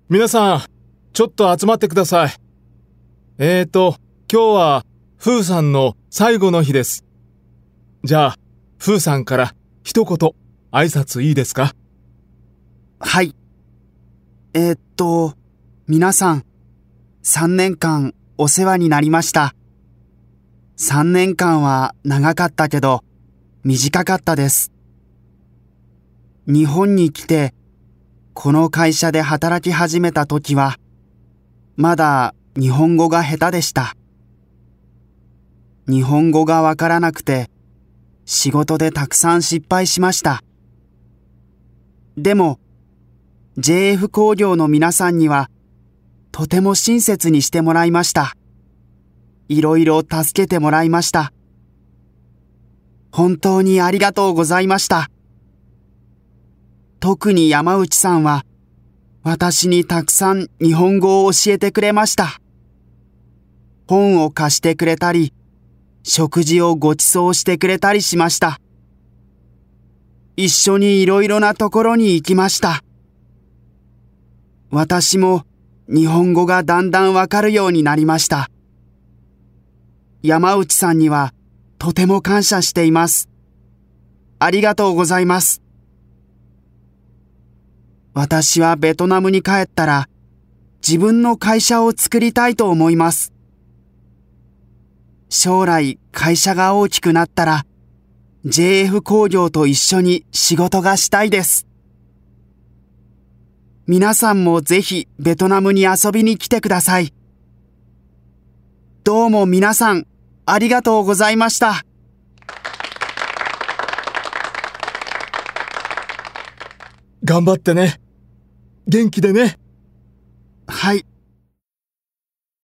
皆さん、ちょっと集まってください。今日は、フーさんの最後の日です。じゃあ、フーさんから一言、挨拶いいですか？ はい。皆さん、3年間お世話になりました。3年間は長かったけど、短かったです。日本に来て、この会社で働き始めた時は、まだ日本語が下手でした。日本語がわからなくて、仕事でたくさん失敗しました。でも、JF 工業の皆さんには、とても親切にしてもらいました。いろいろ助けてもらいました。本当にありがとうございました。特に山内さんは、私にたくさん日本語を教えてくれました。本を貸してくれたり、食事をご馳走してくれたりしました。一緒にいろいろなところに行きました。私も日本語がだんだんわかるようになりました。山内さんにはとても感謝しています。ありがとうございます。私はベトナムに帰ったら自分の会社を作りたいと思います。将来会社が大きくなったら JF 工業と一緒に仕事がしたいです。皆さんもぜひベトナムに遊びに来てください。どうも皆さんありがとうございました。 頑張ってね。元気でね。 はい。